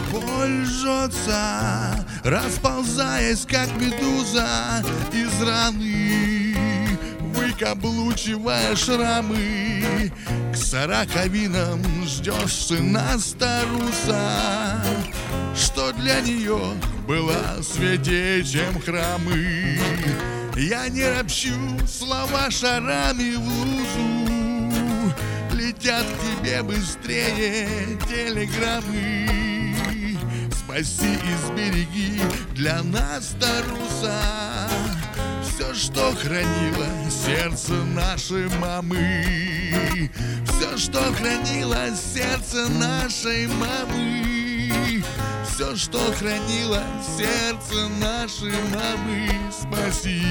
Боль жжется, расползаясь, как медуза из раны, выкаблучивая шрамы. К 40-винам ждешь сына старуса, что для нее была святей, чем храмы. Я не ропщу, слова шарами в лузу летят к тебе быстрее телеграммы. Спаси и сбереги для нас, таруса, все, что хранило сердце нашей мамы. Все, что хранило сердце нашей мамы. Все, что хранило сердце нашей мамы. Спаси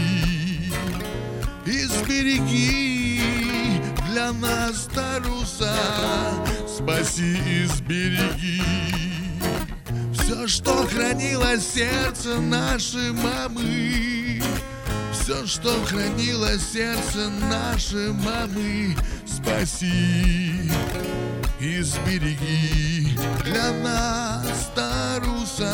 и сбереги для нас, таруса. Спаси и сбереги все, что хранило сердце нашей мамы. Все, что хранило сердце нашей мамы. Спаси и сбереги для нас, таруса.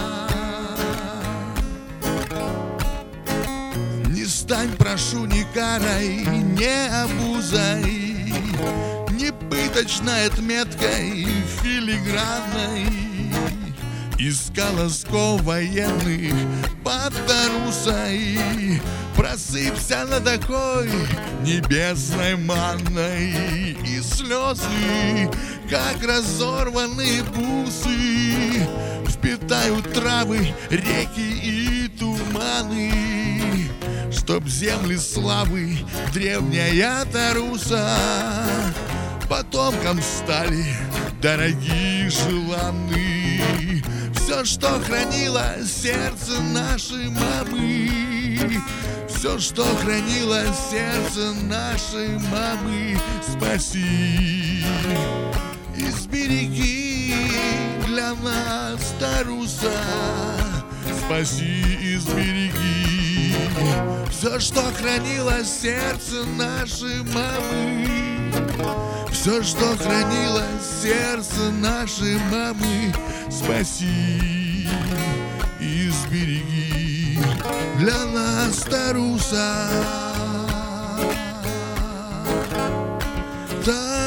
Не стань, прошу, ни карой, не обузой, не пыточной отметкой филигранной из колосков военных под тарусой. Просыпься на такой небесной манной, и слезы, как разорванные бусы, впитают травы, реки и туманы, чтоб земли славы древняя таруса потомкам стали дорогие, желанные. Все, что хранило сердце нашей мамы. Все, что хранило сердце нашей мамы. Спаси и сбереги для нас, таруса. Спаси и сбереги все, что хранило сердце нашей мамы. Все, что хранило сердце нашей мамы. Спаси и сбереги для нас, таруса.